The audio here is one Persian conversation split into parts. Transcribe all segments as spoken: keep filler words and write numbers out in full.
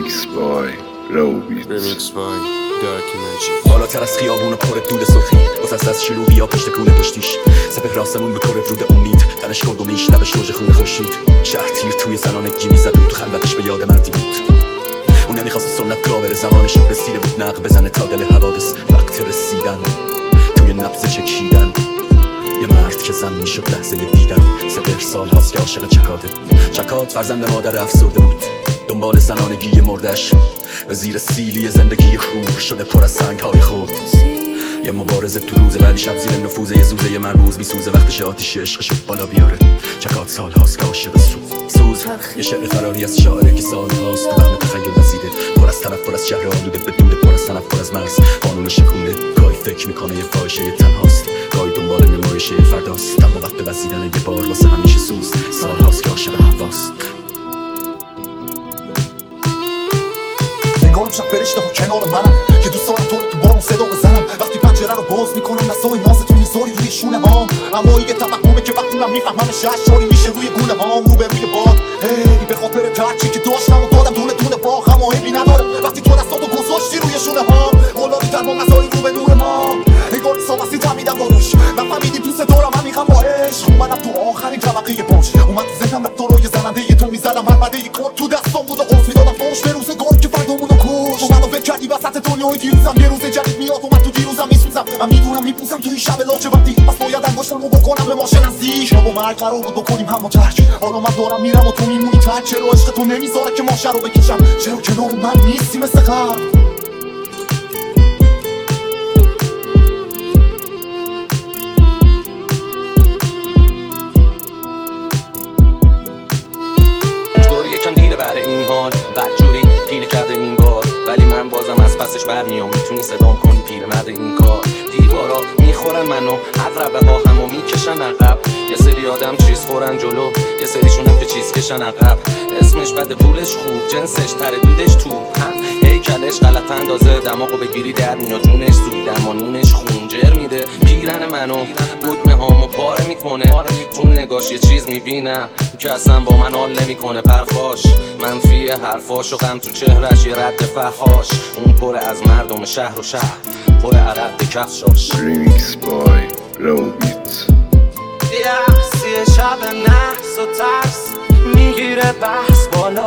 Remix by Robit. Remix by Dark Magic. بالاتر از خیابون پر دود سرخی واسه از شلوغی ها پشت کونه پشتیش سپه راسمون به کره رود امید تنش کرد و میشنبش روژ خونه خوشید شهر تیر توی زنانگی میزد و تو خلوتش به یاد مردی بود. اون نمیخواست سنت را بره زمانش رسیده بود نق بزنه تا دل حوادث وقت رسیدن توی نبض چکیدن یه مرد که زن میشد لحظه دیدن. سپهر سال هاست که عاشق چکاته. چکات فرزند مادر افسرده بود دنبال زنانگی مردش و زیر سیلی زندگی خور شده پر از سنگ های خورد. یه مبارزه تو روزه ولی شب زیر نفوذ یه زوزه یه مرموز میسوزه وقتش آتیش عشقشو بالا بیاره. چکات سال هاست که عاشق سوز سوز یه شعر فراری از شاعره که سال هاست تو وهم تخیل وزیده پر از طرف پر از شهر آلوده بدوده پر از تنف پر از مرز قانون شکونده. گاهی فکر میکنه یه فاحشه تنهاست گاهی دنبال نمایشه فرداست اما وقت وزیدن یه بار واسه همیشه سوز سال هاست که عاشق هواست. نگارم شب فرشته ها کنار منم که دوست دارم تو رو تو بارون صدا بزنم وقتی پنجره رو باز میکنم نسای نازتون میذاری روی شونه هام اما یه توهمه که وقتی من میفهممش اشاری میشه روی گونه هام رو به روی باد هی به خاطر ترچی که داشتم و دادم دونه دونه باغ اما عیبی نداره وقتی تو دستاتو گذاشتی روی شونه هام قلابی در با غذایی رو به نور ما نگاری سامستی تمیدم با روش نفهمیدی دوست دارم عمیقم با عشق اومدم تو آخرین طبقه باش اومد تو ذهنم رفت روی زننده ی تو میزدم هر بده ی کار تو دستام بود و قرص میدادم فوش به روزگار که فردامون رو کش تو منو فکر کردی وسط دنیای دیروزم یه روز جدید میاد اومد تو دیروزم میسوزم من میدونم میپوسم توی شب لاچه وقتی پس باید انگشتم رو بکنم به ماشه نزدیک شب و مرگ قرار بود بکنیم هم و ترک حالا من دارم میرم و تو میمونی ترک چرا عشق تو نمیذاره که ماشه رو بکشم چرا کنار من نیستی مثل قبل. یکم دیره برای این حال بدجوری گیره کرده این بار ولی من بازم از پسش برمیام میتونی صدام کنی پیرمرد این کار. دیوارا میخورن منو عقربه ها همو میکشن عقب یه سری آدم چیز خورن جلو یه سریشونم که چیز کشن عقب اسمش بده پولش خوب جنسش تردیدش تو هم هیکلش غلط اندازه دماغو بگیری در میاد جونش زود درمانونش خونجر میده پیرن منو دکمه هامو پاره میکنه چون نگاش یه چیز میبینم که اصلا با من حال نمیکنه پرخاش منفی حرفاش و غم تو چهرش یه رد فحاش اون پر از مردم شهر و شهر پر عرق به کفشاش. Remix by Robit. یه شب نحس و ترس میگیره بحث بالا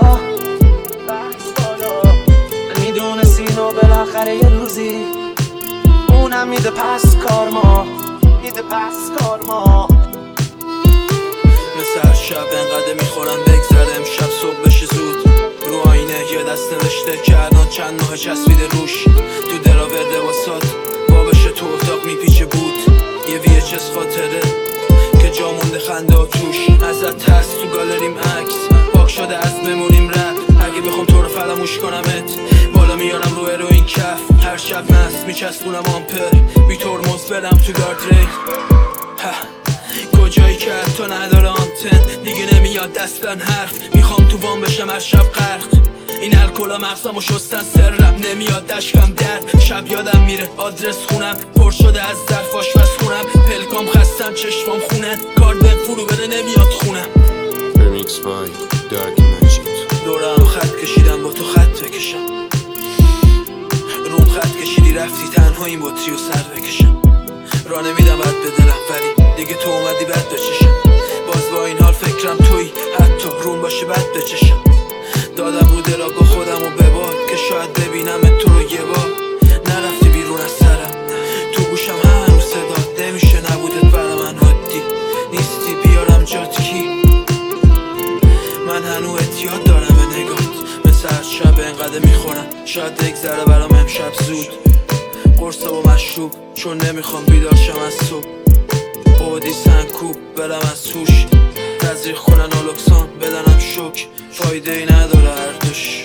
میدونستی و بالاخره یه روزی اونم میده پس کار ما میده پس کار ما مثل هر شب انقدر میخورن بگذره امشب صبح بشه زود رو آینه یه دست نوشته کردن چند ماه چسبیده روش تو دراورده واسات بابشه تو اتاق میپیچه بود یه وی اچ اس خاطره که جا مونده خنده و توش ازت هست تو گالریم عکس پاک شده از ممونیم رپ اگه بخوام تو رو فراموش کنمت بالا میارم رو اروین کف هر شب مست میچسبونم آمپر بی ترمز برم تو گاردریل کجایی که تو نداره آنتن دیگه نمیاد دستن حرف میخوام تو وام بشم هر شب غرق این الکلا مغزمو شستن سرم نمیاد دشکم درد شب یادم میره آدرس خونم پر شده از ظرف آشپز خونم پلکام خستم چشمام خونن کارد فرو بره نمیاد خونم. Remix by Dark Magic. دورم خط کشیدم با تو خط بکشم روم خط کشیدی رفتی تنهاییم با تریو سر بکشم را نمیدم بد به دلم ولی دیگه تو اومدی بد بچشم باز با این حال فکرم توی حتی روم باشه بد بچشم دادم رو دراگا خودم و بباد که شاید ببینم تو رو یه بار نرفتی بیرون از سرم تو گوشم هنوز صدات نمیشه نبودت برا من عادی نیستی بیارم جات کی من هنوز اتیاد دارم به نگات مثل هر شب انقدر میخورم شاید بگذره برام امشب زود قرصه با مشروب چون نمیخوام بیدار شم از صبح بودی سنکوب برم از توش تزریق کنن آلوکسان بدنم شک فایده ای نداره هر دوش.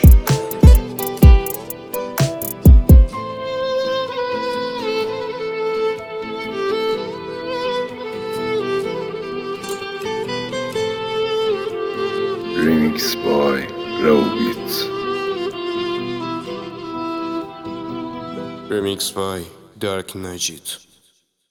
Remix by Robit. Remix by Dark Magic.